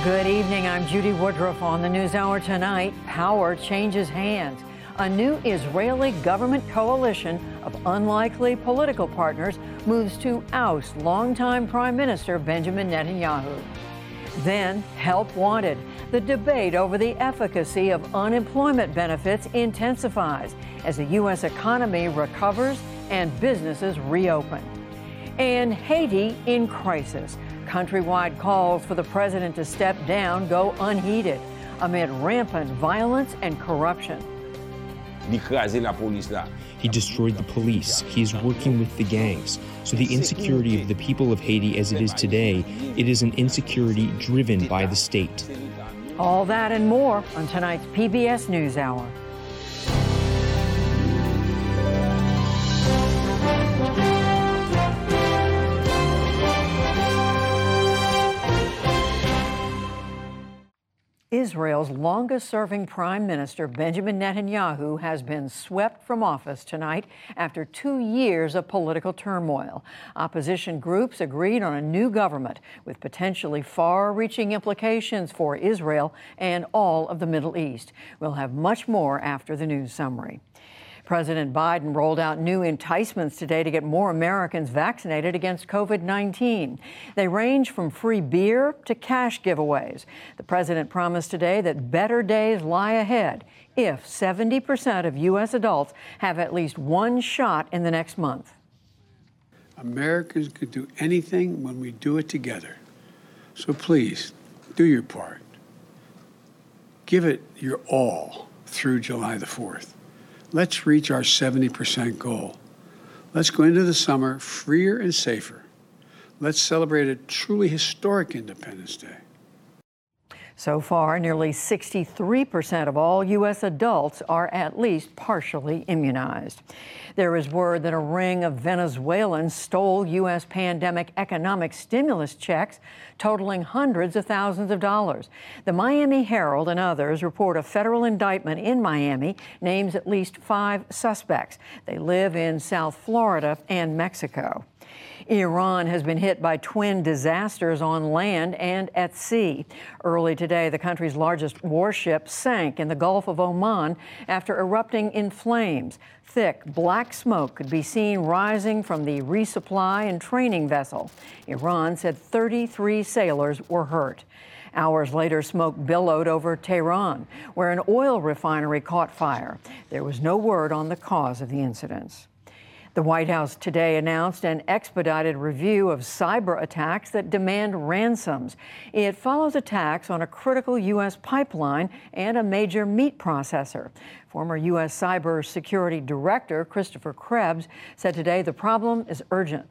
Good evening. I'm Judy Woodruff. On the NewsHour tonight, power changes hands. A new Israeli government coalition of unlikely political partners moves to oust longtime Prime Minister Benjamin Netanyahu. Then, help wanted. The debate over the efficacy of unemployment benefits intensifies as the U.S. economy recovers and businesses reopen. And Haiti in crisis. Countrywide calls for the president to step down go unheeded amid rampant violence and corruption. He destroyed the police. He is working with the gangs. So the insecurity of the people of Haiti as it is today, it is an insecurity driven by the state. All that and more on tonight's PBS NewsHour. Israel's longest-serving Prime Minister, Benjamin Netanyahu, has been swept from office tonight after 2 years of political turmoil. Opposition groups agreed on a new government with potentially far-reaching implications for Israel and all of the Middle East. We'll have much more after the news summary. President Biden rolled out new enticements today to get more Americans vaccinated against COVID-19. They range from free beer to cash giveaways. The president promised today that better days lie ahead if 70% of U.S. adults have at least one shot in the next month. Americans could do anything when we do it together. So please, do your part. Give it your all through July the 4th. Let's reach our 70% goal. Let's go into the summer freer and safer. Let's celebrate a truly historic Independence Day. So far, nearly 63% of all U.S. adults are at least partially immunized. There is word that a ring of Venezuelans stole U.S. pandemic economic stimulus checks totaling hundreds of thousands of dollars. The Miami Herald and others report a federal indictment in Miami names at least 5 suspects. They live in South Florida and Mexico. Iran has been hit by twin disasters on land and at sea. Early today, the country's largest warship sank in the Gulf of Oman after erupting in flames. Thick black smoke could be seen rising from the resupply and training vessel. Iran said 33 sailors were hurt. Hours later, smoke billowed over Tehran, where an oil refinery caught fire. There was no word on the cause of the incidents. The White House today announced an expedited review of cyber attacks that demand ransoms. It follows attacks on a critical U.S. pipeline and a major meat processor. Former U.S. Cybersecurity Director Christopher Krebs said today the problem is urgent.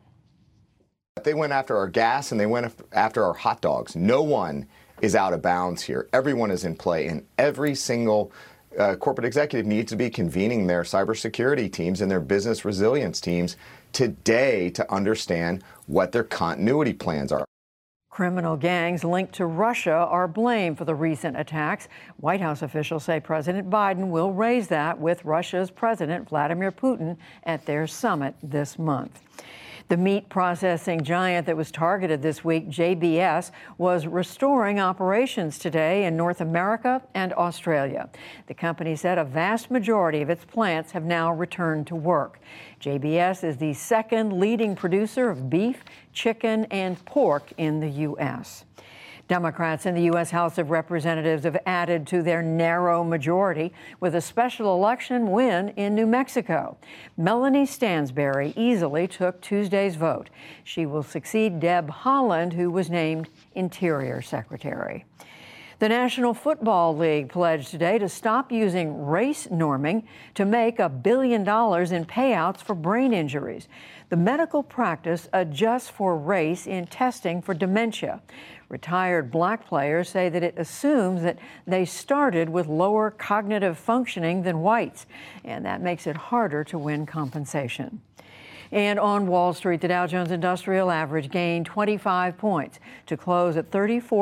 They went after our gas and they went after our hot dogs. No one is out of bounds here. Everyone is in play, and every single corporate executive needs to be convening their cybersecurity teams and their business resilience teams today to understand what their continuity plans are. Criminal gangs linked to Russia are blamed for the recent attacks. White House officials say President Biden will raise that with Russia's President Vladimir Putin at their summit this month. The meat processing giant that was targeted this week, JBS, was restoring operations today in North America and Australia. The company said a vast majority of its plants have now returned to work. JBS is the second leading producer of beef, chicken, and pork in the U.S. Democrats in the U.S. House of Representatives have added to their narrow majority with a special election win in New Mexico. Melanie Stansbury easily took Tuesday's vote. She will succeed Deb Haaland, who was named Interior Secretary. The National Football League pledged today to stop using race norming to make $1 billion in payouts for brain injuries. The medical practice adjusts for race in testing for dementia. Retired black players say that it assumes that they started with lower cognitive functioning than whites, and that makes it harder to win compensation. And on Wall Street, the Dow Jones Industrial Average gained 25 points to close at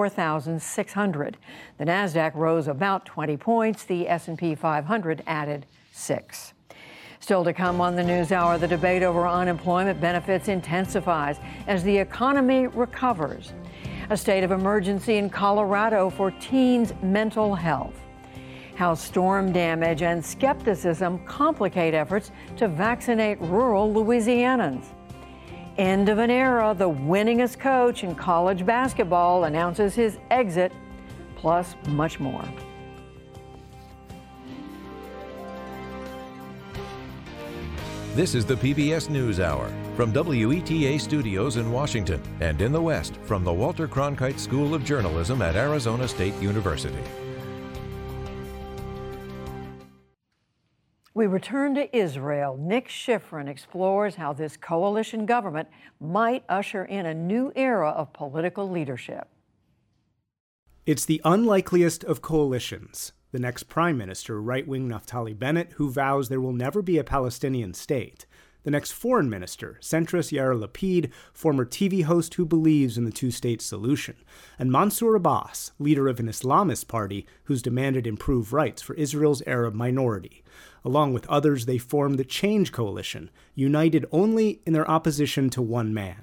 34,600. The Nasdaq rose about 20 points. The S&P 500 added 6. Still to come on the NewsHour, the debate over unemployment benefits intensifies as the economy recovers. A state of emergency in Colorado for teens' mental health. How storm damage and skepticism complicate efforts to vaccinate rural Louisianans. End of an era, the winningest coach in college basketball announces his exit, plus much more. This is the PBS NewsHour from WETA Studios in Washington and in the West from the Walter Cronkite School of Journalism at Arizona State University. We return to Israel. Nick Schifrin explores how this coalition government might usher in a new era of political leadership. It's the unlikeliest of coalitions. The next prime minister, right-wing Naftali Bennett, who vows there will never be a Palestinian state. The next foreign minister, centrist Yair Lapid, former TV host who believes in the two-state solution. And Mansour Abbas, leader of an Islamist party who's demanded improved rights for Israel's Arab minority. Along with others, they formed the Change Coalition, united only in their opposition to one man.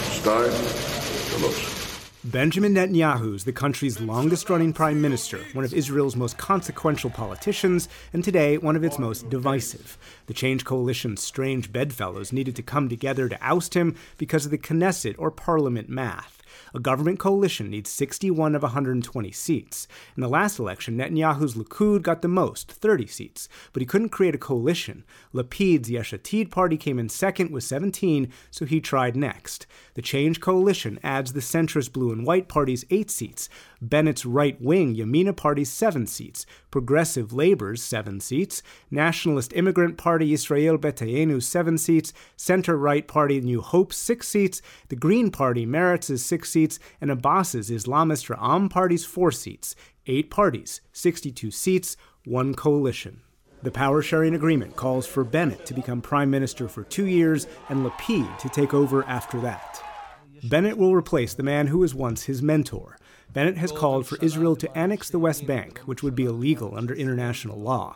Benjamin Netanyahu is the country's longest-running prime minister, one of Israel's most consequential politicians, and today one of its most divisive. The Change Coalition's strange bedfellows needed to come together to oust him because of the Knesset, or parliament, math. A government coalition needs 61 of 120 seats. In the last election, Netanyahu's Likud got the most, 30 seats, but he couldn't create a coalition. Lapid's Yesh Atid party came in second with 17, so he tried next. The Change Coalition adds the centrist blue and white party's 8 seats, Bennett's right-wing Yamina party's 7 seats, Progressive Labor's 7 seats, Nationalist Immigrant Party Israel Beteyenu's 7 seats, Center-Right Party New Hope's 6 seats, the Green Party Meretz's 6 seats, and Abbas's Islamist Ra'am Party's 4 seats. 8 parties, 62 seats, one coalition. The power-sharing agreement calls for Bennett to become prime minister for 2 years and Lapid to take over after that. Bennett will replace the man who was once his mentor. Bennett has called for Israel to annex the West Bank, which would be illegal under international law.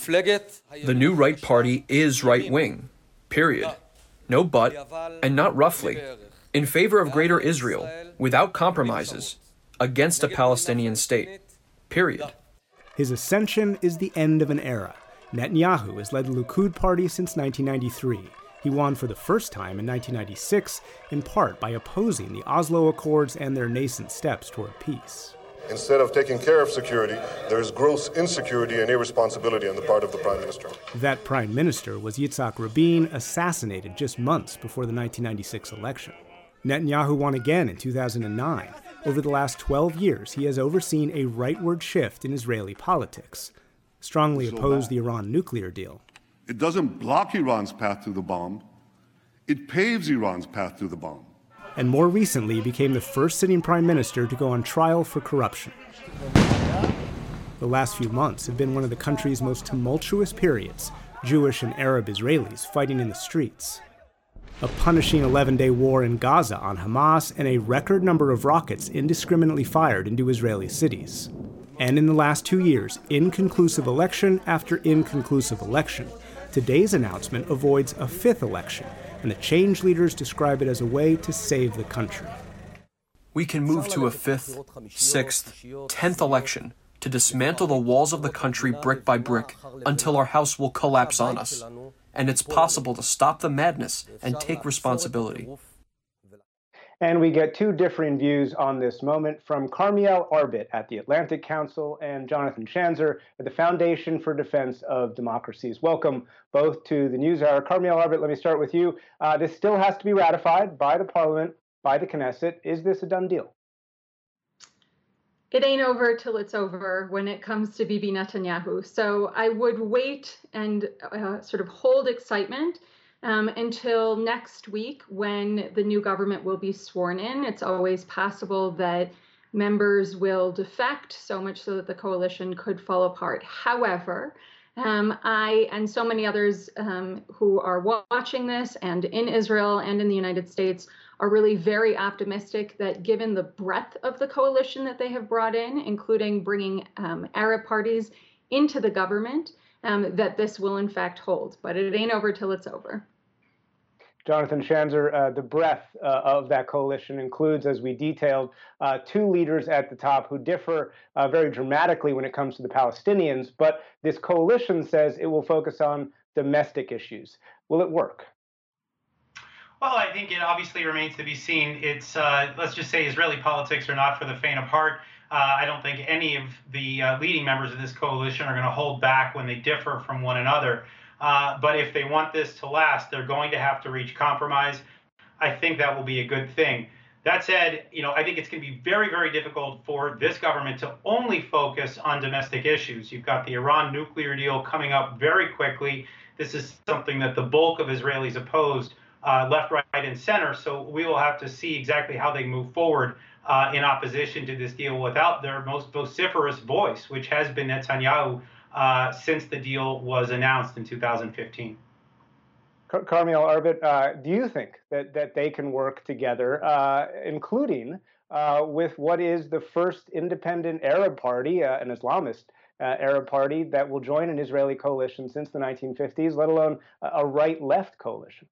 The new right party is right-wing, period. No but, and not roughly. In favor of greater Israel, without compromises, against a Palestinian state, period. His ascension is the end of an era. Netanyahu has led the Likud party since 1993. He won for the first time in 1996, in part by opposing the Oslo Accords and their nascent steps toward peace. Instead of taking care of security, there is gross insecurity and irresponsibility on the part of the prime minister. That prime minister was Yitzhak Rabin, assassinated just months before the 1996 election. Netanyahu won again in 2009. Over the last 12 years, he has overseen a rightward shift in Israeli politics. Strongly opposed the Iran nuclear deal. It doesn't block Iran's path to the bomb. It paves Iran's path to the bomb. And more recently became the first sitting prime minister to go on trial for corruption. The last few months have been one of the country's most tumultuous periods, Jewish and Arab Israelis fighting in the streets. A punishing 11-day war in Gaza on Hamas and a record number of rockets indiscriminately fired into Israeli cities. And in the last 2 years, inconclusive election after inconclusive election. Today's announcement avoids a 5th election, and the Change leaders describe it as a way to save the country. We can move to a 5th, 6th, 10th election to dismantle the walls of the country brick by brick until our house will collapse on us. And it's possible to stop the madness and take responsibility. And we get 2 differing views on this moment from Carmiel Arbit at the Atlantic Council and Jonathan Schanzer at the Foundation for Defense of Democracies. Welcome both to the NewsHour. Carmiel Arbit, let me start with you. This still has to be ratified by the Parliament, by the Knesset. Is this a done deal? It ain't over till it's over when it comes to Bibi Netanyahu. So I would wait and sort of hold excitement until next week when the new government will be sworn in. It's always possible that members will defect, so much so that the coalition could fall apart. However, I and so many others who are watching this and in Israel and in the United States are really very optimistic that given the breadth of the coalition that they have brought in, including bringing Arab parties into the government, that this will in fact hold. But it ain't over till it's over. Jonathan Schanzer, the breadth of that coalition includes, as we detailed, two leaders at the top who differ very dramatically when it comes to the Palestinians. But this coalition says it will focus on domestic issues. Will it work? Well, I think it obviously remains to be seen. It's, let's just say, Israeli politics are not for the faint of heart. I don't think any of the leading members of this coalition are going to hold back when they differ from one another. But if they want this to last, they're going to have to reach compromise. I think that will be a good thing. That said, I think it's going to be very, very difficult for this government to only focus on domestic issues. You've got the Iran nuclear deal coming up very quickly. This is something that the bulk of Israelis opposed, left, right, and center. So we will have to see exactly how they move forward in opposition to this deal without their most vociferous voice, which has been Netanyahu since the deal was announced in 2015. Carmiel Arbit, do you think that they can work together, including with what is the first independent Arab party, an Islamist Arab party that will join an Israeli coalition since the 1950s, let alone a right-left coalition?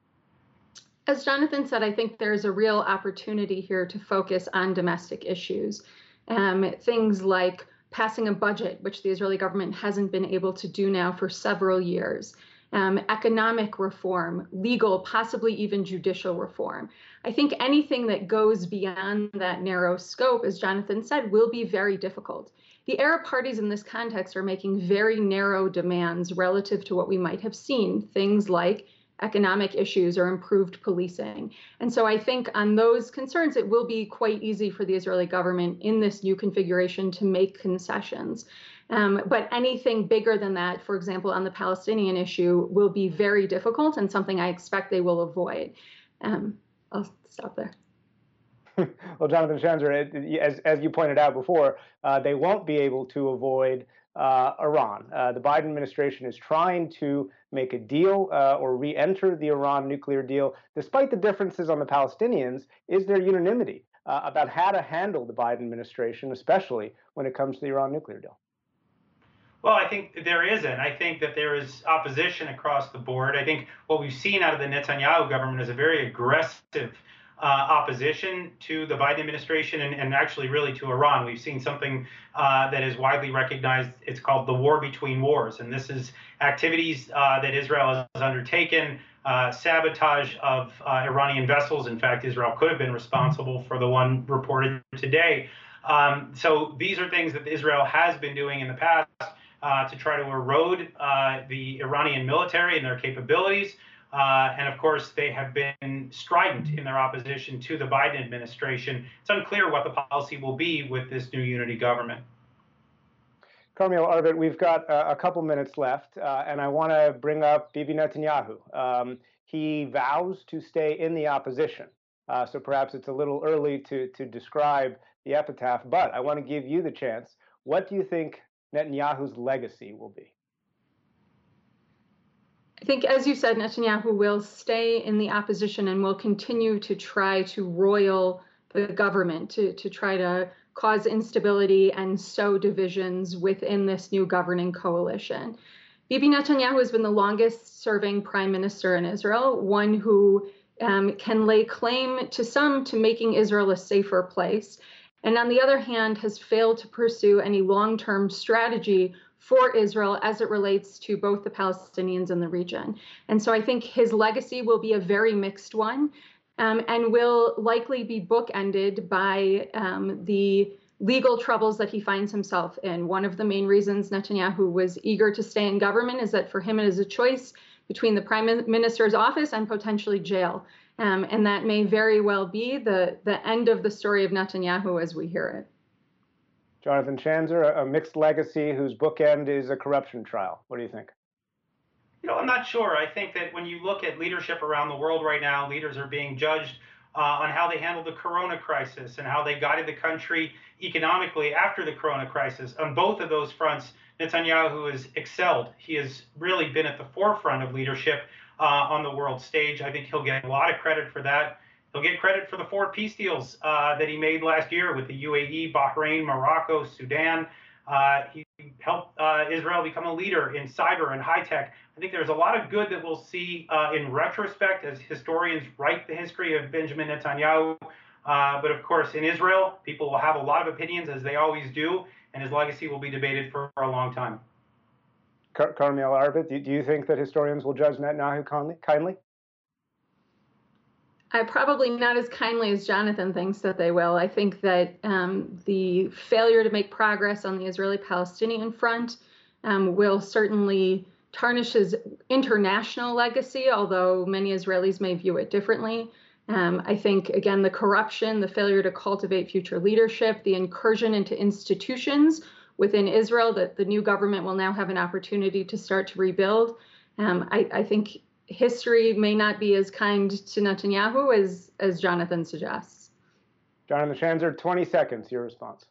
As Jonathan said, I think there's a real opportunity here to focus on domestic issues. Things like passing a budget, which the Israeli government hasn't been able to do now for several years. Economic reform, legal, possibly even judicial reform. I think anything that goes beyond that narrow scope, as Jonathan said, will be very difficult. The Arab parties in this context are making very narrow demands relative to what we might have seen, things like economic issues or improved policing. And so I think on those concerns, it will be quite easy for the Israeli government in this new configuration to make concessions. But anything bigger than that, for example, on the Palestinian issue, will be very difficult and something I expect they will avoid. I'll stop there. Well, Jonathan Schanzer, as you pointed out before, they won't be able to avoid Iran. The Biden administration is trying to make a deal or re-enter the Iran nuclear deal. Despite the differences on the Palestinians, is there unanimity about how to handle the Biden administration, especially when it comes to the Iran nuclear deal? Well, I think there isn't. I think that there is opposition across the board. I think what we've seen out of the Netanyahu government is a very aggressive opposition to the Biden administration and actually really to Iran. We've seen something that is widely recognized. It's called the war between wars. And this is activities that Israel has undertaken, sabotage of Iranian vessels. In fact, Israel could have been responsible for the one reported today. So these are things that Israel has been doing in the past to try to erode the Iranian military and their capabilities. And of course, they have been strident in their opposition to the Biden administration. It's unclear what the policy will be with this new unity government. Carmiel Arbit, we've got a couple minutes left, and I want to bring up Bibi Netanyahu. He vows to stay in the opposition, so perhaps it's a little early to describe the epitaph, but I want to give you the chance. What do you think Netanyahu's legacy will be? I think, as you said, Netanyahu will stay in the opposition and will continue to try to roil the government, to try to cause instability and sow divisions within this new governing coalition. Bibi Netanyahu has been the longest serving prime minister in Israel, one who can lay claim to making Israel a safer place. And on the other hand, has failed to pursue any long-term strategy for Israel as it relates to both the Palestinians and the region. And so I think his legacy will be a very mixed one and will likely be bookended by the legal troubles that he finds himself in. One of the main reasons Netanyahu was eager to stay in government is that for him it is a choice between the prime minister's office and potentially jail. And that may very well be the end of the story of Netanyahu as we hear it. Jonathan Schanzer, a mixed legacy whose bookend is a corruption trial. What do you think? I'm not sure. I think that when you look at leadership around the world right now, leaders are being judged on how they handled the corona crisis and how they guided the country economically after the corona crisis. On both of those fronts, Netanyahu has excelled. He has really been at the forefront of leadership on the world stage. I think he'll get a lot of credit for that. He'll get credit for the 4 peace deals that he made last year with the UAE, Bahrain, Morocco, Sudan. He help Israel become a leader in cyber and high tech. I think there's a lot of good that we'll see in retrospect as historians write the history of Benjamin Netanyahu. But of course, in Israel, people will have a lot of opinions, as they always do, and his legacy will be debated for a long time. Carmiel Arvit, do you think that historians will judge Netanyahu kindly? Probably not as kindly as Jonathan thinks that they will. I think that the failure to make progress on the Israeli-Palestinian front will certainly tarnish his international legacy, although many Israelis may view it differently. I think, again, the corruption, the failure to cultivate future leadership, the incursion into institutions within Israel that the new government will now have an opportunity to start to rebuild. I think history may not be as kind to Netanyahu as Jonathan suggests. Jonathan Schanzer, 20 seconds, your response.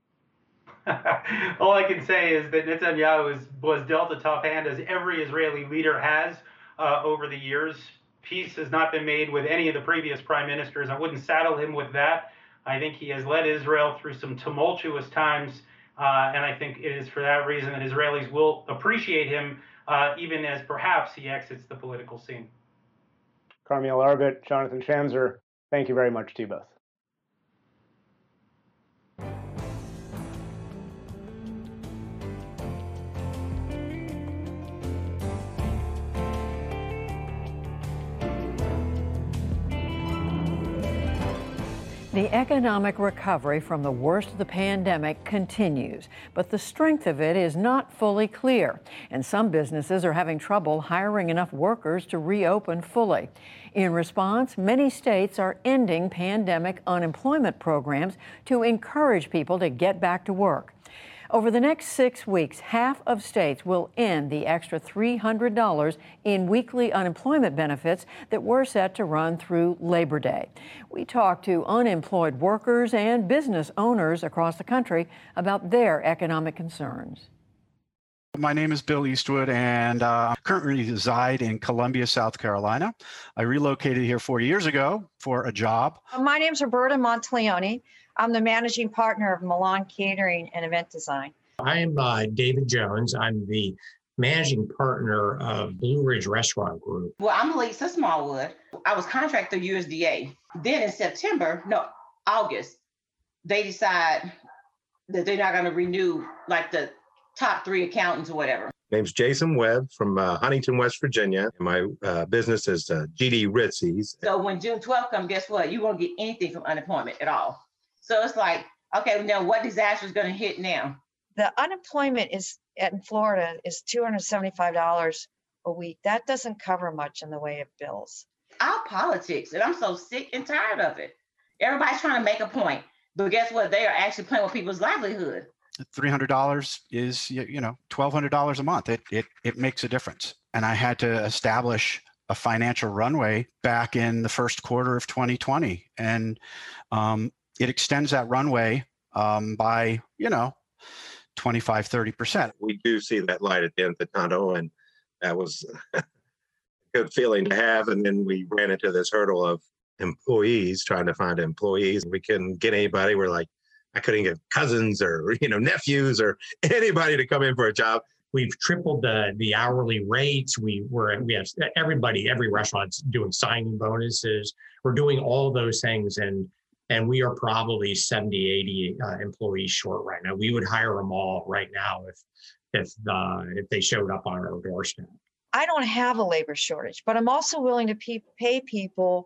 All I can say is that Netanyahu was dealt a tough hand, as every Israeli leader has over the years. Peace has not been made with any of the previous prime ministers. I wouldn't saddle him with that. I think he has led Israel through some tumultuous times, and I think it is for that reason that Israelis will appreciate him, even as perhaps he exits the political scene. Carmiel Arvit, Jonathan Schanzer, thank you very much to you both. The economic recovery from the worst of the pandemic continues, but the strength of it is not fully clear, and some businesses are having trouble hiring enough workers to reopen fully. In response, many states are ending pandemic unemployment programs to encourage people to get back to work. Over the next 6 weeks, half of states will end the extra $300 in weekly unemployment benefits that were set to run through Labor Day. We talked to unemployed workers and business owners across the country about their economic concerns. My name is Bill Eastwood, and I currently reside in Columbia, South Carolina. I relocated here 4 years ago for a job. My name is Roberta Monteleone. I'm the managing partner of Milan Catering and Event Design. I'm David Jones. I'm the managing partner of Blue Ridge Restaurant Group. Well, I'm Lisa Smallwood. I was contracted through USDA. Then in August, they decide that they're not going to renew like the top 3 accountants or whatever. Name's Jason Webb from Huntington, West Virginia. My business is GD Ritzy's. So when June 12th comes, guess what? You won't get anything from unemployment at all. So it's like, okay, now what disaster is going to hit now? The unemployment in Florida is $275 a week. That doesn't cover much in the way of bills. Our politics, and I'm so sick and tired of it. Everybody's trying to make a point, but guess what? They are actually playing with people's livelihood. $300 is, $1,200 a month. It makes a difference. And I had to establish a financial runway back in the first quarter of 2020. And it extends that runway by, 25, 30%. We do see that light at the end of the tunnel, and that was a good feeling to have. And then we ran into this hurdle of employees, trying to find employees. We couldn't get anybody. We're like, I couldn't get cousins or, nephews or anybody to come in for a job. We've tripled the hourly rates. We have every restaurant's doing signing bonuses. We're doing all those things, and we are probably 70, 80 employees short right now. We would hire them all right now if they showed up on our doorstep. I don't have a labor shortage, but I'm also willing to pay people,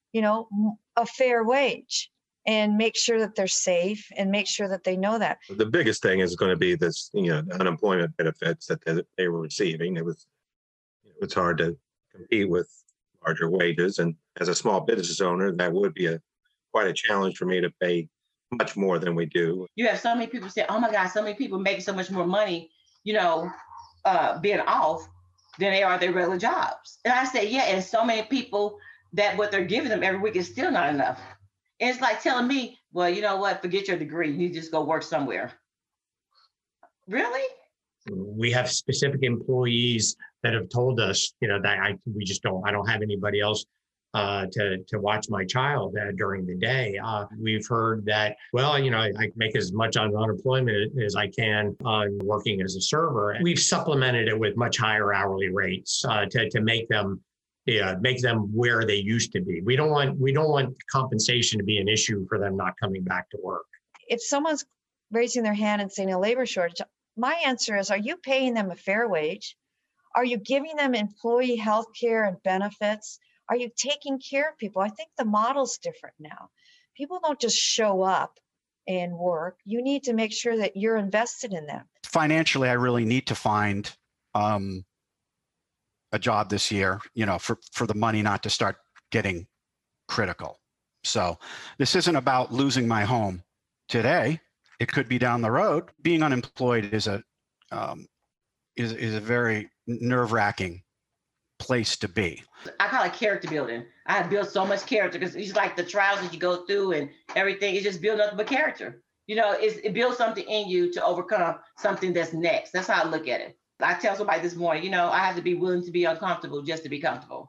a fair wage and make sure that they're safe and make sure that they know that. The biggest thing is going to be this, unemployment benefits that they were receiving. It's hard to compete with larger wages, and as a small business owner, that would be quite a challenge for me to pay much more than we do. You have so many people say, oh my God, so many people making so much more money, being off than they are their regular jobs. And I say, yeah, and so many people that what they're giving them every week is still not enough. And it's like telling me, well, you know what, forget your degree, you just go work somewhere. Really? We have specific employees that have told us, that I don't have anybody else to watch my child during the day. We've heard that, well, I make as much on unemployment as I can on working as a server. We've supplemented it with much higher hourly rates to make them where they used to be. We don't want compensation to be an issue for them not coming back to work. If someone's raising their hand and saying a labor shortage, my answer is, are you paying them a fair wage? Are you giving them employee health care and benefits? Are you taking care of people? I think the model's different now. People don't just show up and work. You need to make sure that you're invested in them. Financially, I really need to find a job this year, for the money not to start getting critical. So this isn't about losing my home today. It could be down the road. Being unemployed is a very nerve-wracking place to be. I call it character building. I have built so much character because it's like the trials that you go through and everything. It's just build nothing but character. It builds something in you to overcome something that's next. That's how I look at it. I tell somebody this morning, I have to be willing to be uncomfortable just to be comfortable.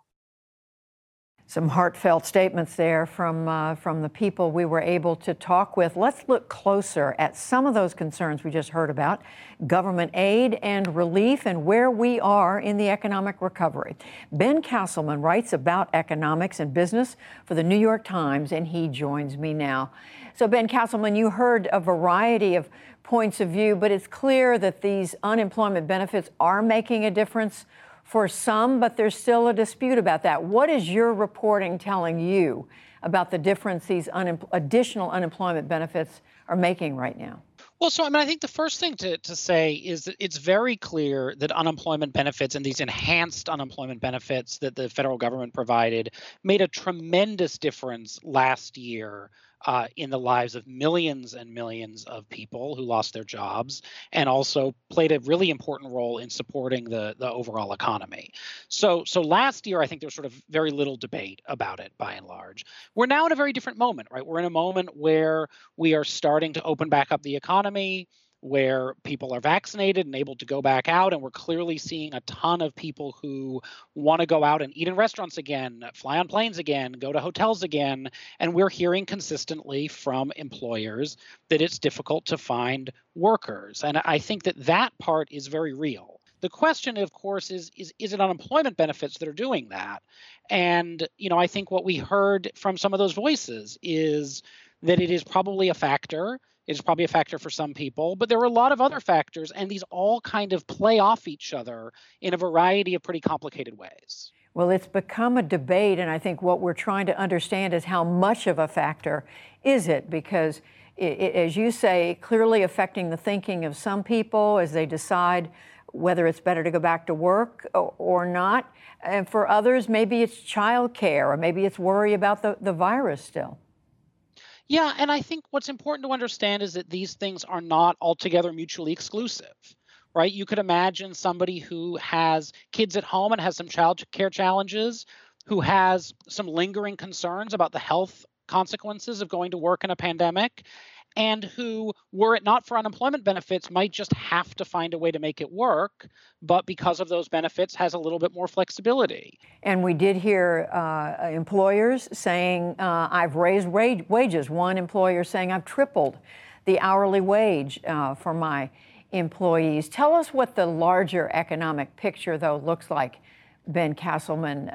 Some heartfelt statements there from the people we were able to talk with. Let's look closer at some of those concerns we just heard about, government aid and relief, and where we are in the economic recovery. Ben Castleman writes about economics and business for the New York Times, and he joins me now. So Ben Castleman, you heard a variety of points of view, but it's clear that these unemployment benefits are making a difference for some, but there's still a dispute about that. What is your reporting telling you about the difference these additional unemployment benefits are making right now? Well, so I think the first thing to say is that it's very clear that unemployment benefits and these enhanced unemployment benefits that the federal government provided made a tremendous difference last year in the lives of millions and millions of people who lost their jobs, and also played a really important role in supporting the overall economy. So last year, I think there's sort of very little debate about it by and large. We're now in a very different moment, right? We're in a moment where we are starting to open back up the economy, where people are vaccinated and able to go back out. And we're clearly seeing a ton of people who want to go out and eat in restaurants again, fly on planes again, go to hotels again. And we're hearing consistently from employers that it's difficult to find workers. And I think that part is very real. The question, of course, is it unemployment benefits that are doing that? And, I think what we heard from some of those voices is that it is probably a factor. It's probably a factor for some people, but there are a lot of other factors, and these all kind of play off each other in a variety of pretty complicated ways. Well, it's become a debate, and I think what we're trying to understand is how much of a factor is it? Because, as you say, clearly affecting the thinking of some people as they decide whether it's better to go back to work or not. And for others, maybe it's childcare, or maybe it's worry about the virus still. Yeah, and I think what's important to understand is that these things are not altogether mutually exclusive, right? You could imagine somebody who has kids at home and has some child care challenges, who has some lingering concerns about the health consequences of going to work in a pandemic, and who, were it not for unemployment benefits, might just have to find a way to make it work, but because of those benefits has a little bit more flexibility. And we did hear employers saying, I've raised wages. One employer saying, I've tripled the hourly wage for my employees. Tell us what the larger economic picture, though, looks like, Ben Castleman.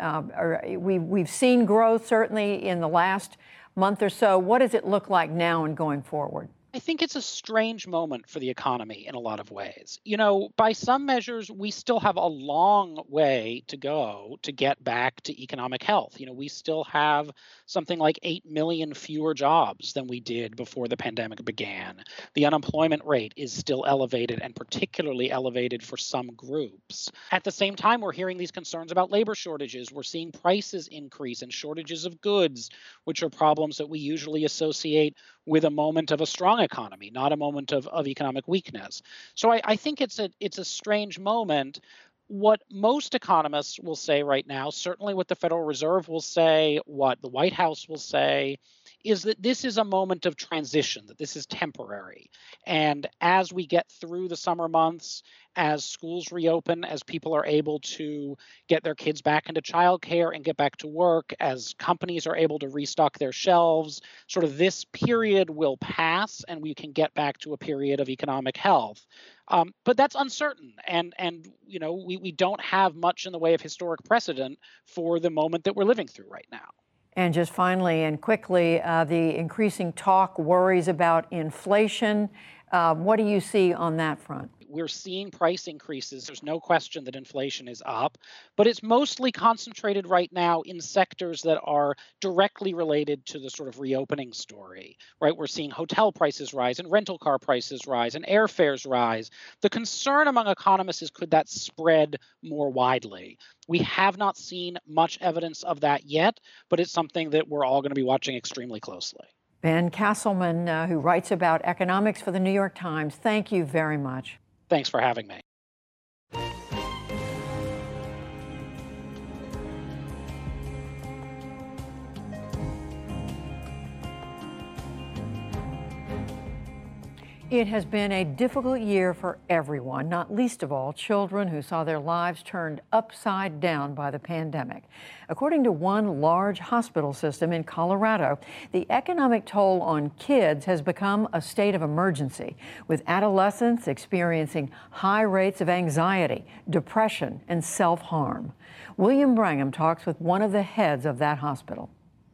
We've seen growth, certainly, in the last month or so. What does it look like now and going forward? I think it's a strange moment for the economy in a lot of ways. By some measures, we still have a long way to go to get back to economic health. We still have something like 8 million fewer jobs than we did before the pandemic began. The unemployment rate is still elevated, and particularly elevated for some groups. At the same time, we're hearing these concerns about labor shortages. We're seeing prices increase and shortages of goods, which are problems that we usually associate with a moment of a strong economy, not a moment of economic weakness. So I think it's a strange moment. What most economists will say right now, certainly what the Federal Reserve will say, what the White House will say, is that this is a moment of transition, that this is temporary. And as we get through the summer months, as schools reopen, as people are able to get their kids back into childcare and get back to work, as companies are able to restock their shelves, sort of this period will pass and we can get back to a period of economic health. But that's uncertain. And we don't have much in the way of historic precedent for the moment that we're living through right now. And just finally and quickly, the increasing talk, worries about inflation. What do you see on that front? We're seeing price increases. There's no question that inflation is up, but it's mostly concentrated right now in sectors that are directly related to the sort of reopening story, right? We're seeing hotel prices rise and rental car prices rise and airfares rise. The concern among economists is, could that spread more widely? We have not seen much evidence of that yet, but it's something that we're all going to be watching extremely closely. Ben Castleman, who writes about economics for the New York Times, thank you very much. Thanks for having me. It has been a difficult year for everyone, not least of all children who saw their lives turned upside down by the pandemic. According to one large hospital system in Colorado, the economic toll on kids has become a state of emergency, with adolescents experiencing high rates of anxiety, depression, and self-harm. William Brangham talks with one of the heads of that hospital.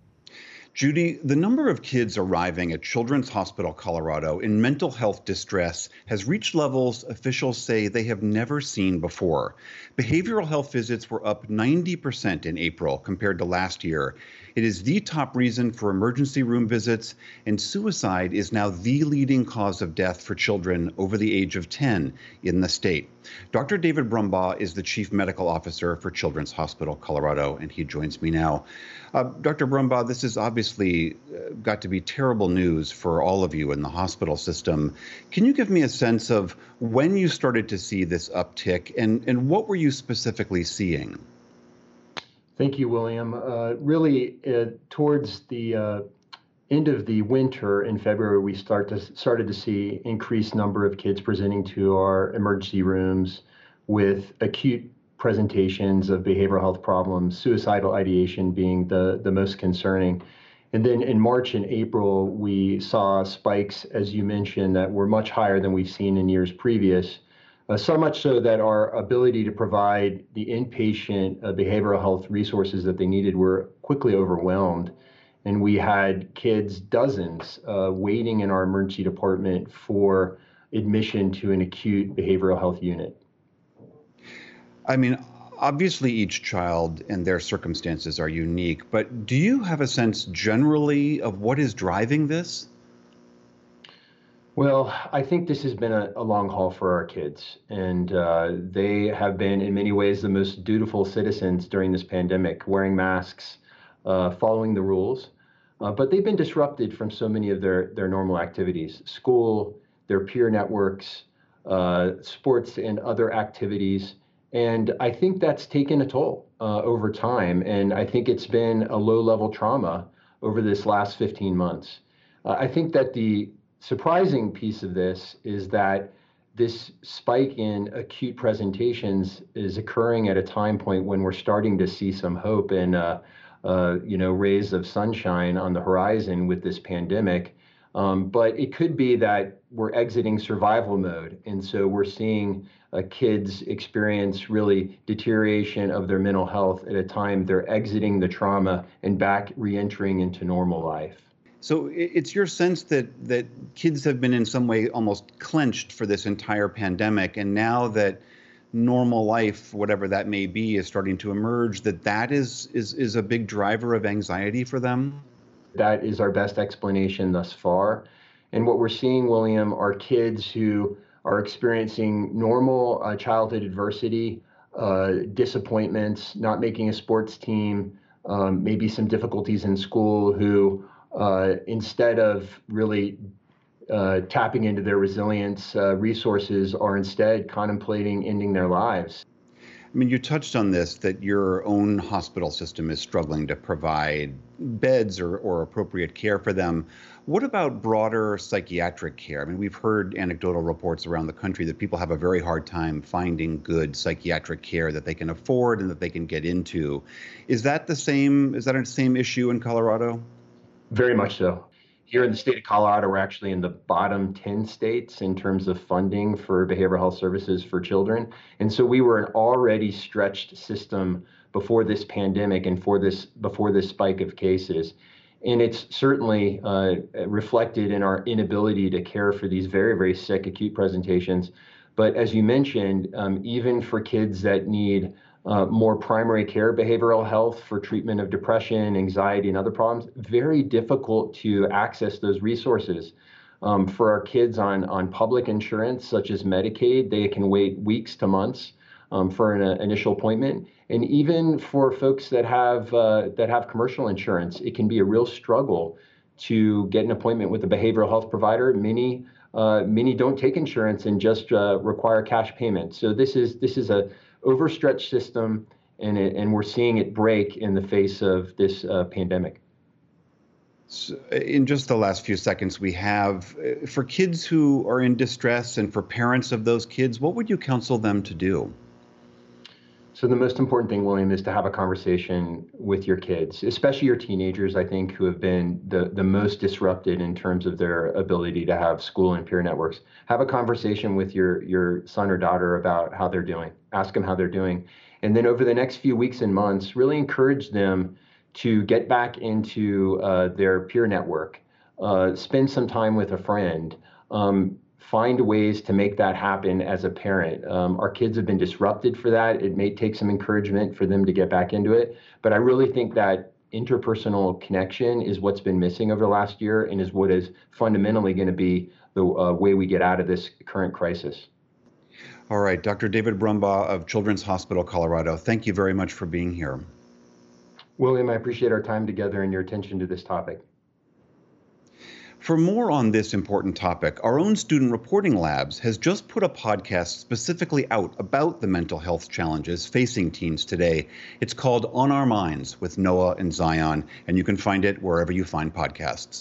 Judy, the number of kids arriving at Children's Hospital Colorado in mental health distress has reached levels officials say they have never seen before. Behavioral health visits were up 90% in April compared to last year. It is the top reason for emergency room visits, and suicide is now the leading cause of death for children over the age of 10 in the state. Dr. David Brumbaugh is the Chief Medical Officer for Children's Hospital Colorado, and he joins me now. Dr. Brumbaugh, this has obviously got to be terrible news for all of you in the hospital system. Can you give me a sense of when you started to see this uptick, and what were you specifically seeing? Thank you, William. Really, towards the end of the winter in February, we started to see increased number of kids presenting to our emergency rooms with acute presentations of behavioral health problems, suicidal ideation being the most concerning. And then in March and April, we saw spikes, as you mentioned, that were much higher than we've seen in years previous. So much so that our ability to provide the inpatient behavioral health resources that they needed were quickly overwhelmed. And we had kids, dozens, waiting in our emergency department for admission to an acute behavioral health unit. I mean, obviously each child and their circumstances are unique, but do you have a sense generally of what is driving this? Well, I think this has been a long haul for our kids, and they have been in many ways the most dutiful citizens during this pandemic, wearing masks, following the rules, but they've been disrupted from so many of their normal activities, school, their peer networks, sports and other activities. And I think that's taken a toll over time. And I think it's been a low-level trauma over this last 15 months. I think that the surprising piece of this is that this spike in acute presentations is occurring at a time point when we're starting to see some hope and rays of sunshine on the horizon with this pandemic. But it could be that we're exiting survival mode. And so we're seeing kids experience really deterioration of their mental health at a time they're exiting the trauma and back re-entering into normal life. So it's your sense that kids have been in some way almost clenched for this entire pandemic, and now that normal life, whatever that may be, is starting to emerge, that is a big driver of anxiety for them? That is our best explanation thus far. And what we're seeing, William, are kids who are experiencing normal childhood adversity, disappointments, not making a sports team, maybe some difficulties in school, who instead of really tapping into their resilience resources are instead contemplating ending their lives. I mean, you touched on this, that your own hospital system is struggling to provide beds or appropriate care for them. What about broader psychiatric care? I mean, we've heard anecdotal reports around the country that people have a very hard time finding good psychiatric care that they can afford and that they can get into. Is that a same issue in Colorado? Very much so. Here in the state of Colorado, we're actually in the bottom 10 states in terms of funding for behavioral health services for children. And so we were an already stretched system before this pandemic and before this spike of cases. And it's certainly reflected in our inability to care for these very, very sick acute presentations. But as you mentioned, even for kids that need more primary care behavioral health for treatment of depression, anxiety, and other problems, very difficult to access those resources. For our kids on public insurance, such as Medicaid, they can wait weeks to months for an initial appointment. And even for folks that have commercial insurance, it can be a real struggle to get an appointment with a behavioral health provider. Many don't take insurance and just require cash payment. So this is a overstretched system, and we're seeing it break in the face of this pandemic. So in just the last few seconds we have, for kids who are in distress and for parents of those kids, what would you counsel them to do? So the most important thing, William, is to have a conversation with your kids, especially your teenagers, I think, who have been the most disrupted in terms of their ability to have school and peer networks. Have a conversation with your son or daughter about how they're doing. Ask them how they're doing. And then over the next few weeks and months, really encourage them to get back into their peer network, spend some time with a friend, find ways to make that happen as a parent. Our kids have been disrupted for that. It may take some encouragement for them to get back into it. But I really think that interpersonal connection is what's been missing over the last year and is what is fundamentally going to be the way we get out of this current crisis. All right, Dr. David Brumbaugh of Children's Hospital Colorado, thank you very much for being here. William, I appreciate our time together and your attention to this topic. For more on this important topic, our own Student Reporting Labs has just put a podcast specifically out about the mental health challenges facing teens today. It's called On Our Minds with Noah and Zion, and you can find it wherever you find podcasts.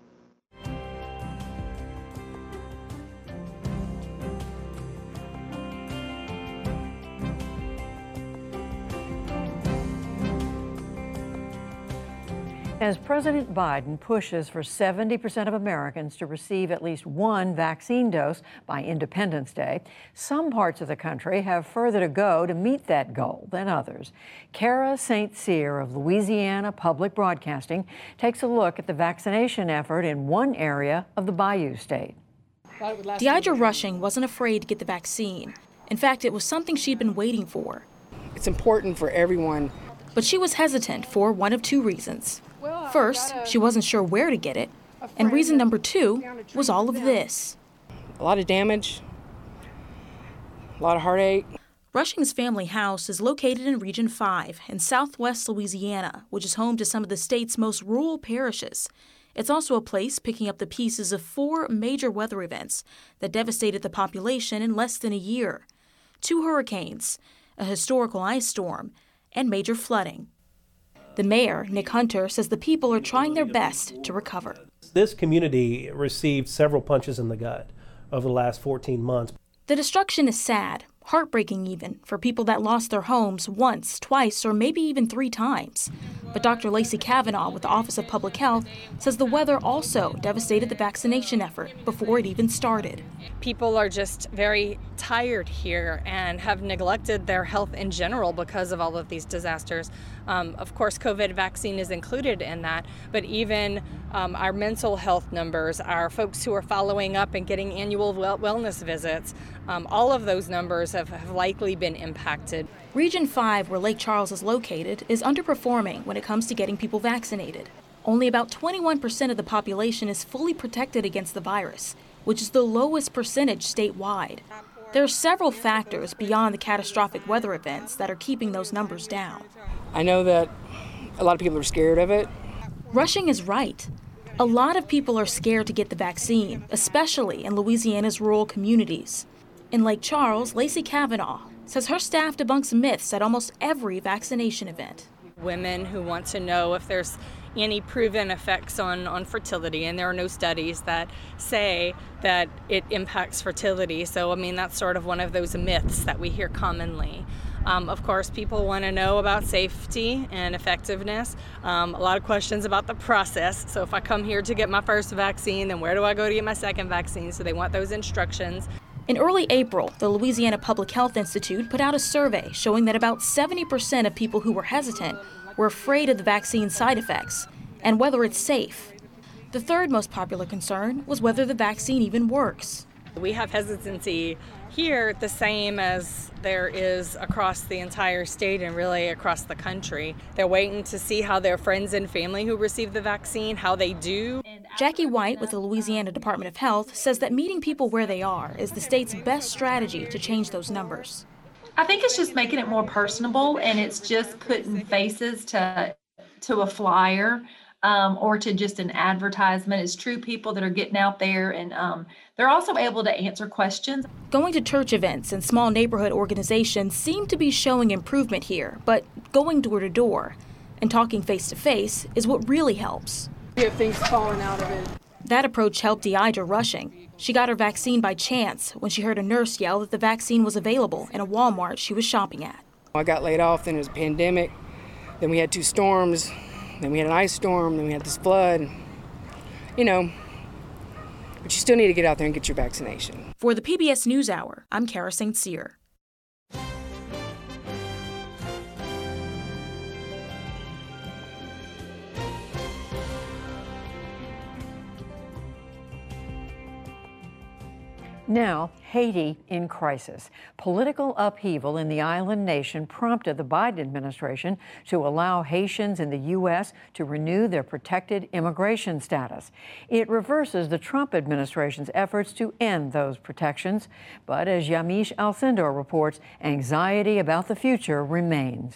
As President Biden pushes for 70% of Americans to receive at least one vaccine dose by Independence Day, some parts of the country have further to go to meet that goal than others. Kara St. Cyr of Louisiana Public Broadcasting takes a look at the vaccination effort in one area of the Bayou State. Deidre Rushing wasn't afraid to get the vaccine. In fact, it was something she'd been waiting for. It's important for everyone. But she was hesitant for one of two reasons. First, she wasn't sure where to get it, and reason number two was all of this. A lot of damage, a lot of heartache. Rushing's family house is located in Region 5 in southwest Louisiana, which is home to some of the state's most rural parishes. It's also a place picking up the pieces of 4 major weather events that devastated the population in less than a year. 2 hurricanes, a historical ice storm, and major flooding. The mayor, Nick Hunter, says the people are trying their best to recover. This community received several punches in the gut over the last 14 months. The destruction is sad, heartbreaking even, for people that lost their homes once, twice, or maybe even 3 times. But Dr. Lacey Kavanaugh with the Office of Public Health says the weather also devastated the vaccination effort before it even started. People are just very tired here and have neglected their health in general because of all of these disasters. Of course, COVID vaccine is included in that, but even our mental health numbers, our folks who are following up and getting annual wellness visits, all of those numbers have likely been impacted. Region 5, where Lake Charles is located, is underperforming when it comes to getting people vaccinated. Only about 21% of the population is fully protected against the virus, which is the lowest percentage statewide. There are several factors beyond the catastrophic weather events that are keeping those numbers down. I know that a lot of people are scared of it. Rushing is right. A lot of people are scared to get the vaccine, especially in Louisiana's rural communities. In Lake Charles, Lacey Kavanaugh says her staff debunks myths at almost every vaccination event. Women who want to know if there's any proven effects on fertility, and there are no studies that say that it impacts fertility. So, I mean, that's sort of one of those myths that we hear commonly. Of course, people want to know about safety and effectiveness. A lot of questions about the process. So if I come here to get my first vaccine, then where do I go to get my second vaccine? So they want those instructions. In early April, the Louisiana Public Health Institute put out a survey showing that about 70% of people who were hesitant were afraid of the vaccine's side effects and whether it's safe. The third most popular concern was whether the vaccine even works. We have hesitancy here the same as there is across the entire state and really across the country. They're waiting to see how their friends and family who receive the vaccine, how they do. Jackie White with the Louisiana Department of Health says that meeting people where they are is the state's best strategy to change those numbers. I think it's just making it more personable, and it's just putting faces to a flyer or to just an advertisement. It's true people that are getting out there, and they're also able to answer questions. Going to church events and small neighborhood organizations seem to be showing improvement here, but going door to door and talking face to face is what really helps. You have things falling out of it. That approach helped Deidre Rushing. She got her vaccine by chance when she heard a nurse yell that the vaccine was available in a Walmart she was shopping at. I got laid off, then there was a pandemic, then we had 2 storms, then we had an ice storm, then we had this flood. You know, but you still need to get out there and get your vaccination. For the PBS NewsHour, I'm Kara St. Cyr. Now, Haiti in crisis. Political upheaval in the island nation prompted the Biden administration to allow Haitians in the U.S. to renew their protected immigration status. It reverses the Trump administration's efforts to end those protections. But as Yamiche Alcindor reports, anxiety about the future remains.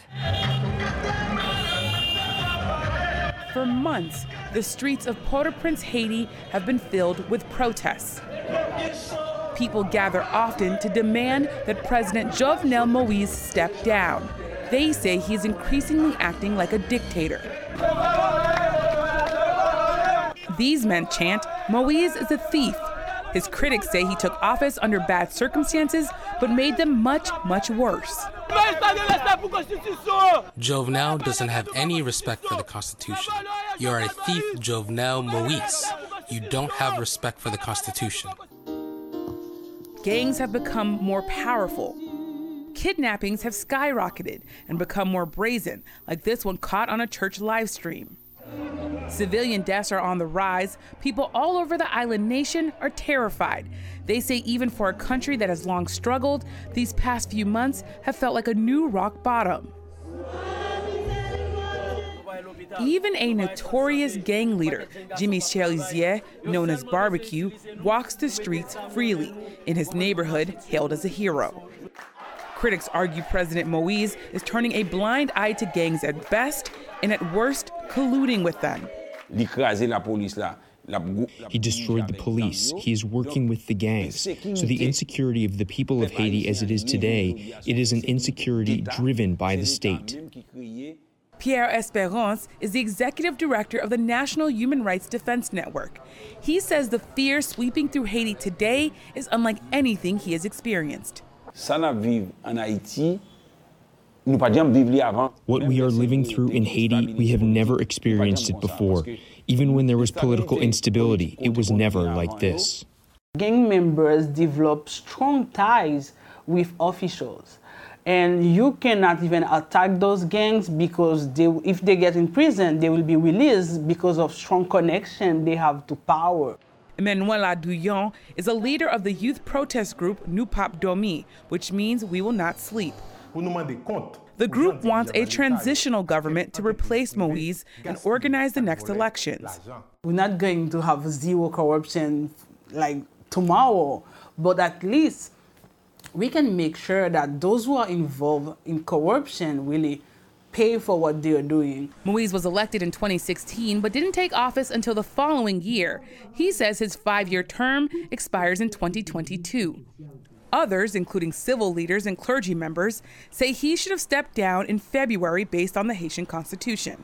For months, the streets of Port-au-Prince, Haiti have been filled with protests. People gather often to demand that President Jovenel Moïse step down. They say he's increasingly acting like a dictator. These men chant, "Moïse is a thief." His critics say he took office under bad circumstances, but made them much, much worse. Jovenel doesn't have any respect for the Constitution. You are a thief, Jovenel Moïse. You don't have respect for the Constitution. Gangs have become more powerful. Kidnappings have skyrocketed and become more brazen, like this one caught on a church live stream. Civilian deaths are on the rise. People all over the island nation are terrified. They say even for a country that has long struggled, these past few months have felt like a new rock bottom. Even a notorious gang leader, Jimmy Chelizier, known as Barbecue, walks the streets freely, in his neighborhood hailed as a hero. Critics argue President Moïse is turning a blind eye to gangs at best, and at worst, colluding with them. He destroyed the police. He is working with the gangs. So the insecurity of the people of Haiti as it is today, it is an insecurity driven by the state. Pierre Espérance is the executive director of the National Human Rights Defense Network. He says the fear sweeping through Haiti today is unlike anything he has experienced. What we are living through in Haiti, we have never experienced it before. Even when there was political instability, it was never like this. Gang members develop strong ties with officials. And you cannot even attack those gangs because if they get in prison, they will be released because of strong connection they have to power. Emmanuela Douillon is a leader of the youth protest group Nous Pas Dormir, which means we will not sleep. The group wants a transitional government to replace Moïse and organize the next elections. We're not going to have zero corruption like tomorrow, but at least we can make sure that those who are involved in corruption really pay for what they're doing. Moïse was elected in 2016, but didn't take office until the following year. He says his 5-year term expires in 2022. Others, including civil leaders and clergy members, say he should have stepped down in February based on the Haitian constitution.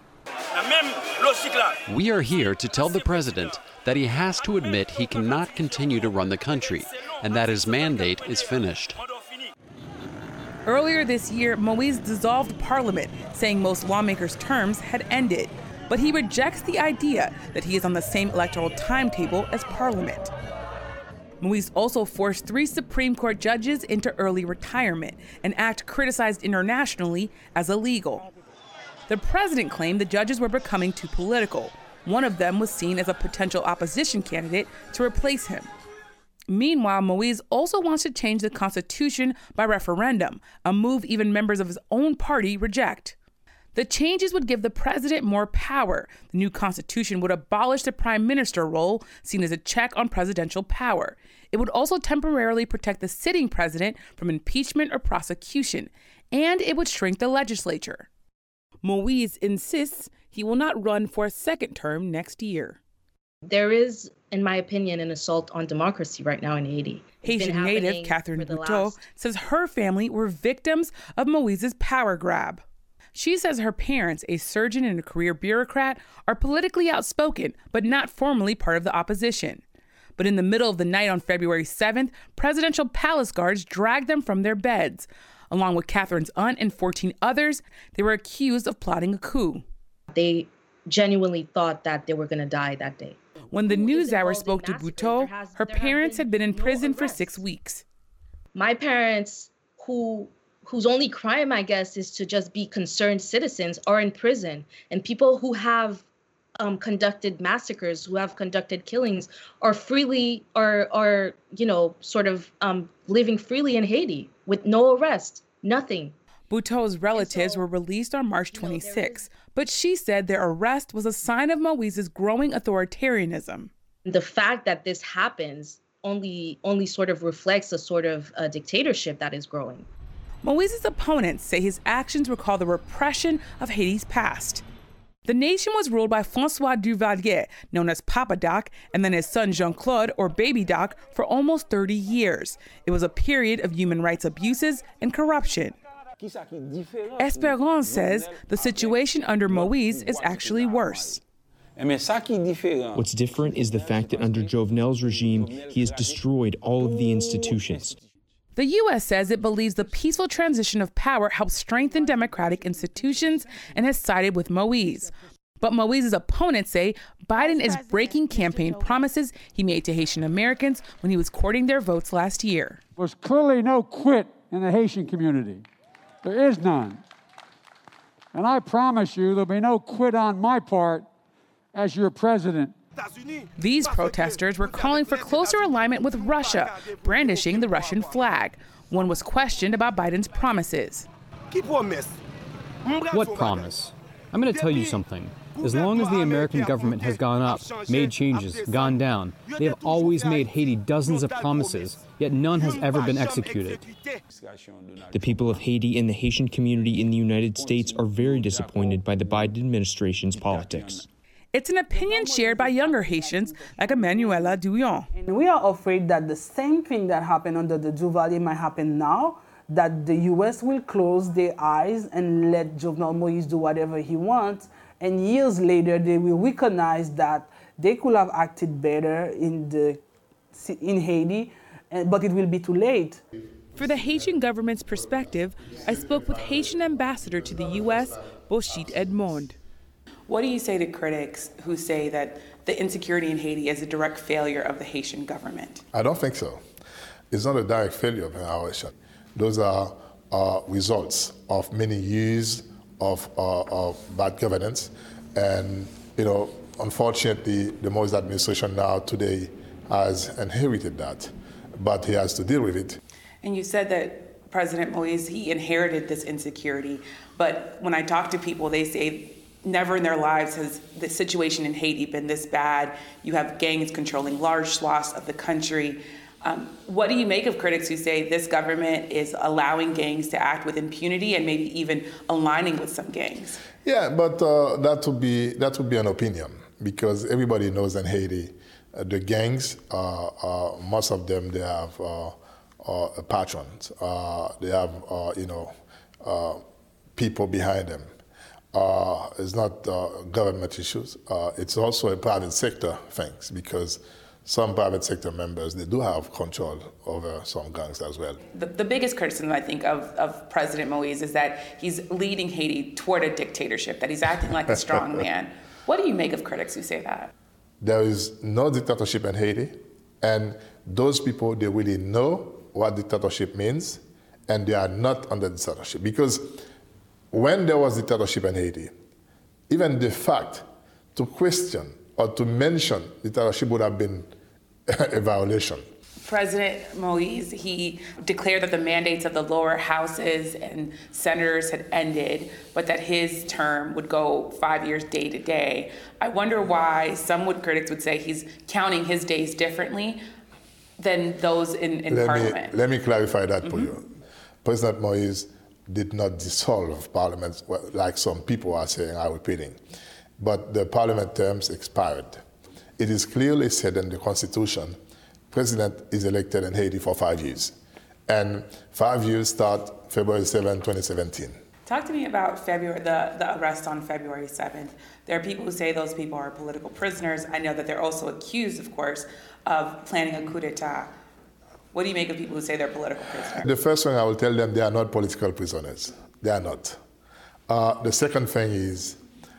We are here to tell the president that he has to admit he cannot continue to run the country and that his mandate is finished. Earlier this year, Moise dissolved parliament, saying most lawmakers' terms had ended. But he rejects the idea that he is on the same electoral timetable as parliament. Moise also forced 3 Supreme Court judges into early retirement, an act criticized internationally as illegal. The president claimed the judges were becoming too political. One of them was seen as a potential opposition candidate to replace him. Meanwhile, Moise also wants to change the constitution by referendum, a move even members of his own party reject. The changes would give the president more power. The new constitution would abolish the prime minister role, seen as a check on presidential power. It would also temporarily protect the sitting president from impeachment or prosecution, and it would shrink the legislature. Moise insists he will not run for a second term next year. There is, in my opinion, an assault on democracy right now in Haiti. Haitian native Catherine Bouteau says her family were victims of Moise's power grab. She says her parents, a surgeon and a career bureaucrat, are politically outspoken, but not formally part of the opposition. But in the middle of the night on February 7th, presidential palace guards dragged them from their beds. Along with Catherine's aunt and 14 others, they were accused of plotting a coup. They genuinely thought that they were going to die that day. When the NewsHour spoke to Bouteau, her parents had been in prison for 6 weeks. My parents, whose only crime, I guess, is to just be concerned citizens, are in prison. And people who have conducted massacres, who have conducted killings, are freely, living freely in Haiti with no arrest, nothing. Bouteau's relatives were released on March 26, but she said their arrest was a sign of Moise's growing authoritarianism. The fact that this happens only sort of reflects a sort of dictatorship that is growing. Moise's opponents say his actions recall the repression of Haiti's past. The nation was ruled by François Duvalier, known as Papa Doc, and then his son Jean-Claude, or Baby Doc, for almost 30 years. It was a period of human rights abuses and corruption. Esperance says the situation under Moise is actually worse. What's different is the fact that under Jovenel's regime, he has destroyed all of the institutions. The U.S. says it believes the peaceful transition of power helps strengthen democratic institutions and has sided with Moise. But Moise's opponents say Biden is breaking campaign promises he made to Haitian Americans when he was courting their votes last year. There's clearly no quit in the Haitian community. There is none. And I promise you there'll be no quit on my part as your president. These protesters were calling for closer alignment with Russia, brandishing the Russian flag. One was questioned about Biden's promises. What promise? I'm going to tell you something. As long as the American government has gone up, made changes, gone down, they have always made Haiti dozens of promises, yet none has ever been executed. The people of Haiti and the Haitian community in the United States are very disappointed by the Biden administration's politics. It's an opinion shared by younger Haitians like Emanuela Douillon. And we are afraid that the same thing that happened under the Duvalier might happen now, that the U.S. will close their eyes and let Jovenel Moise do whatever he wants, and years later they will recognize that they could have acted better in Haiti, but it will be too late. For the Haitian government's perspective, I spoke with Haitian ambassador to the U.S., Bochit Edmond. What do you say to critics who say that the insecurity in Haiti is a direct failure of the Haitian government? I don't think so. It's not a direct failure of our nation. Those are results of many years of bad governance. And, unfortunately, the Moise administration now today has inherited that, but he has to deal with it. And you said that President Moise, he inherited this insecurity. But when I talk to people, they say never in their lives has the situation in Haiti been this bad. You have gangs controlling large swaths of the country. What do you make of critics who say this government is allowing gangs to act with impunity and maybe even aligning with some gangs? Yeah, but that would be an opinion, because everybody knows in Haiti, the gangs, most of them, they have patrons. They have, people behind them. It's not government issues. It's also a private sector thing, because some private sector members, they do have control over some gangs as well. The biggest criticism, I think, of President Moise is that he's leading Haiti toward a dictatorship, that he's acting like a strong man. What do you make of critics who say that? There is no dictatorship in Haiti, and those people, they really know what dictatorship means, and they are not under dictatorship. Because when there was dictatorship in Haiti, even the fact to question or to mention dictatorship would have been a violation. President Moise, he declared that the mandates of the lower houses and senators had ended, but that his term would go 5 years day to day. I wonder why critics would say he's counting his days differently than those in Parliament. Let me clarify that for you. President Moise did not dissolve Parliament like some people are saying, are repeating. But the Parliament terms expired. It is clearly said in the Constitution, President is elected in Haiti for 5 years. And 5 years start February 7, 2017. Talk to me about the arrest on February 7th. There are people who say those people are political prisoners. I know that they're also accused, of course, of planning a coup d'etat. What do you make of people who say they're political prisoners? The first thing I will tell them, they are not political prisoners. They are not. The second thing is,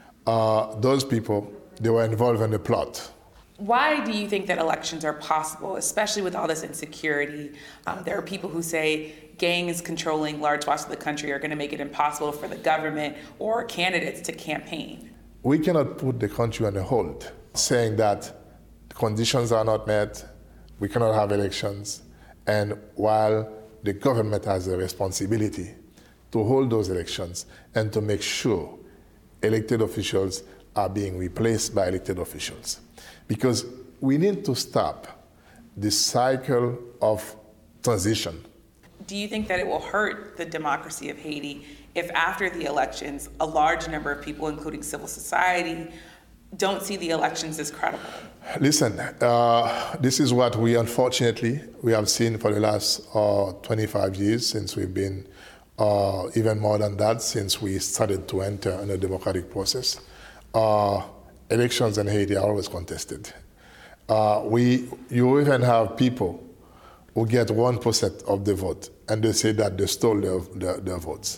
those people, they were involved in the plot. Why do you think that elections are possible, especially with all this insecurity? There are people who say gangs controlling large swaths of the country are going to make it impossible for the government or candidates to campaign. We cannot put the country on a hold, saying that conditions are not met, we cannot have elections, and while the government has a responsibility to hold those elections and to make sure elected officials are being replaced by elected officials. Because we need to stop this cycle of transition. Do you think that it will hurt the democracy of Haiti if after the elections, a large number of people, including civil society, don't see the elections as credible? Listen, this is what we unfortunately have seen for the last 25 years since we've been, even more than that, since we started to enter in a democratic process. Elections in Haiti are always contested. You even have people who get 1% of the vote, and they say that they stole their votes.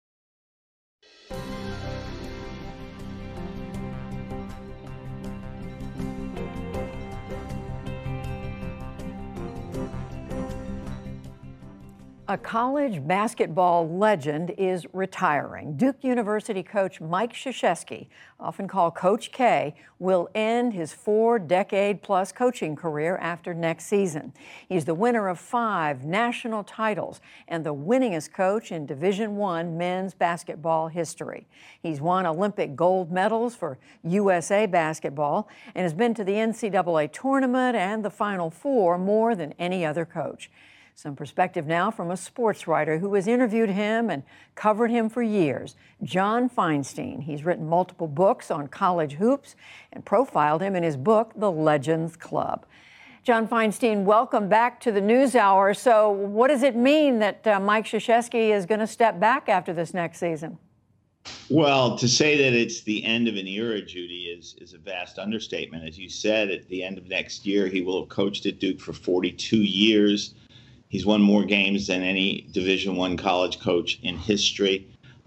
A college basketball legend is retiring. Duke University coach Mike Krzyzewski, often called Coach K, will end his 4-decade-plus coaching career after next season. He's the winner of 5 national titles and the winningest coach in Division I men's basketball history. He's won Olympic gold medals for USA basketball and has been to the NCAA tournament and the Final Four more than any other coach. Some perspective now from a sports writer who has interviewed him and covered him for years, John Feinstein. He's written multiple books on college hoops and profiled him in his book, The Legends Club. John Feinstein, welcome back to the NewsHour. So what does it mean that Mike Krzyzewski is going to step back after this next season? Well, to say that it's the end of an era, Judy, is a vast understatement. As you said, at the end of next year, he will have coached at Duke for 42 years. He's won more games than any Division I college coach in history.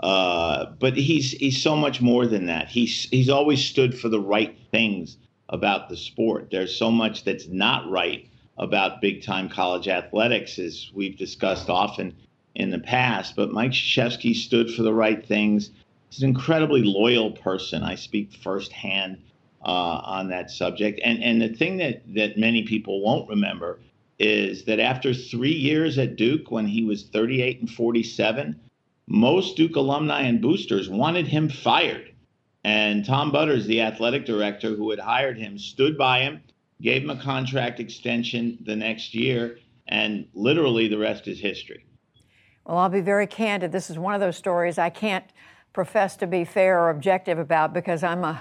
But he's so much more than that. He's always stood for the right things about the sport. There's so much that's not right about big-time college athletics, as we've discussed often in the past. But Mike Krzyzewski stood for the right things. He's an incredibly loyal person. I speak firsthand on that subject. And the thing that many people won't remember is that after 3 years at Duke, when he was 38 and 47, most Duke alumni and boosters wanted him fired. And Tom Butters, the athletic director who had hired him, stood by him, gave him a contract extension the next year, and literally the rest is history. Well, I'll be very candid. This is one of those stories I can't profess to be fair or objective about, because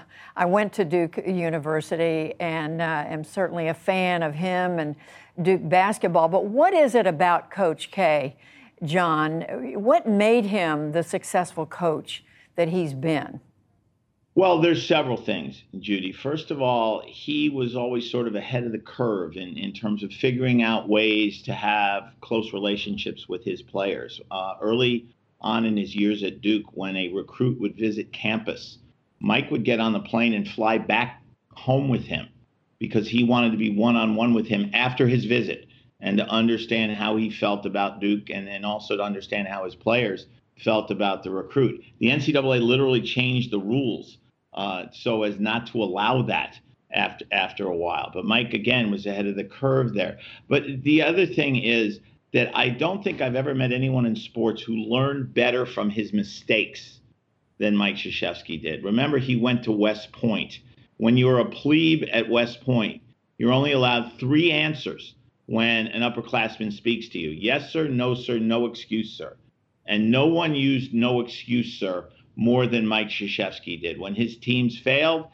I went to Duke University and am certainly a fan of him and Duke basketball. But what is it about Coach K, John? What made him the successful coach that he's been? Well, there's several things, Judy. First of all, he was always sort of ahead of the curve in terms of figuring out ways to have close relationships with his players. Early on in his years at Duke, when a recruit would visit campus, Mike would get on the plane and fly back home with him because he wanted to be one-on-one with him after his visit and to understand how he felt about Duke and also to understand how his players felt about the recruit. The NCAA literally changed the rules so as not to allow that after a while. But Mike, again, was ahead of the curve there. But the other thing is that I don't think I've ever met anyone in sports who learned better from his mistakes than Mike Krzyzewski did. Remember, he went to West Point. When you're a plebe at West Point, you're only allowed 3 answers when an upperclassman speaks to you. Yes, sir, no, excuse, sir. And no one used no excuse, sir, more than Mike Krzyzewski did. When his teams failed,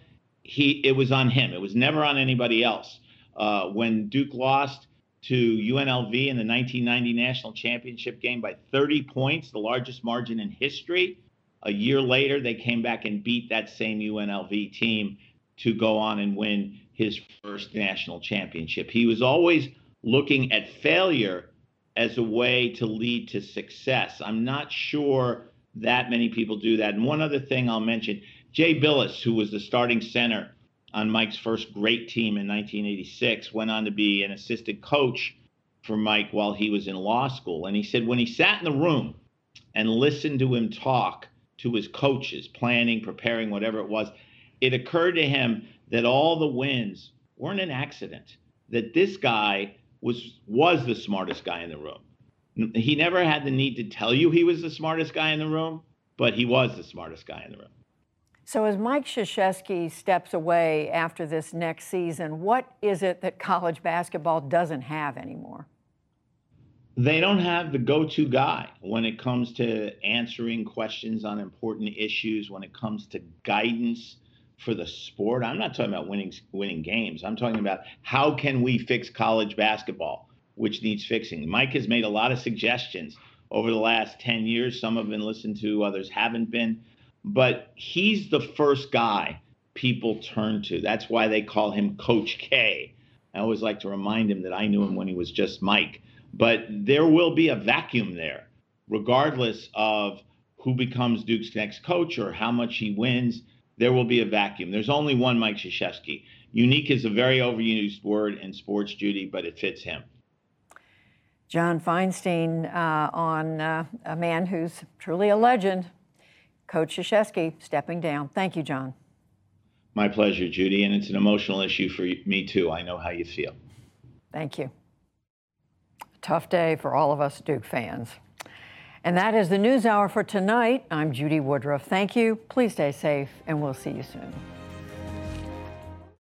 it was on him. It was never on anybody else. When Duke lost to UNLV in the 1990 national championship game by 30 points, the largest margin in history, a year later, they came back and beat that same UNLV team to go on and win his first national championship. He was always looking at failure as a way to lead to success. I'm not sure that many people do that. And one other thing I'll mention, Jay Billis, who was the starting center on Mike's first great team in 1986, went on to be an assistant coach for Mike while he was in law school. And he said when he sat in the room and listened to him talk to his coaches, planning, preparing, whatever it was, it occurred to him that all the wins weren't an accident, that this guy was the smartest guy in the room. He never had the need to tell you he was the smartest guy in the room, but he was the smartest guy in the room. So as Mike Krzyzewski steps away after this next season, what is it that college basketball doesn't have anymore? They don't have the go-to guy when it comes to answering questions on important issues, when it comes to guidance for the sport. I'm not talking about winning games. I'm talking about how can we fix college basketball, which needs fixing. Mike has made a lot of suggestions over the last 10 years. Some have been listened to, others haven't been. But he's the first guy people turn to. That's why they call him Coach K. I always like to remind him that I knew him when he was just Mike. But there will be a vacuum there, regardless of who becomes Duke's next coach or how much he wins. There will be a vacuum. There's only one Mike Krzyzewski. Unique is a very overused word in sports, Judy, but it fits him. John Feinstein on a man who's truly a legend, Coach Krzyzewski, stepping down. Thank you, John. My pleasure, Judy, and it's an emotional issue for me, too. I know how you feel. Thank you. A tough day for all of us Duke fans. And that is the NewsHour for tonight. I'm Judy Woodruff. Thank you. Please stay safe, and we'll see you soon.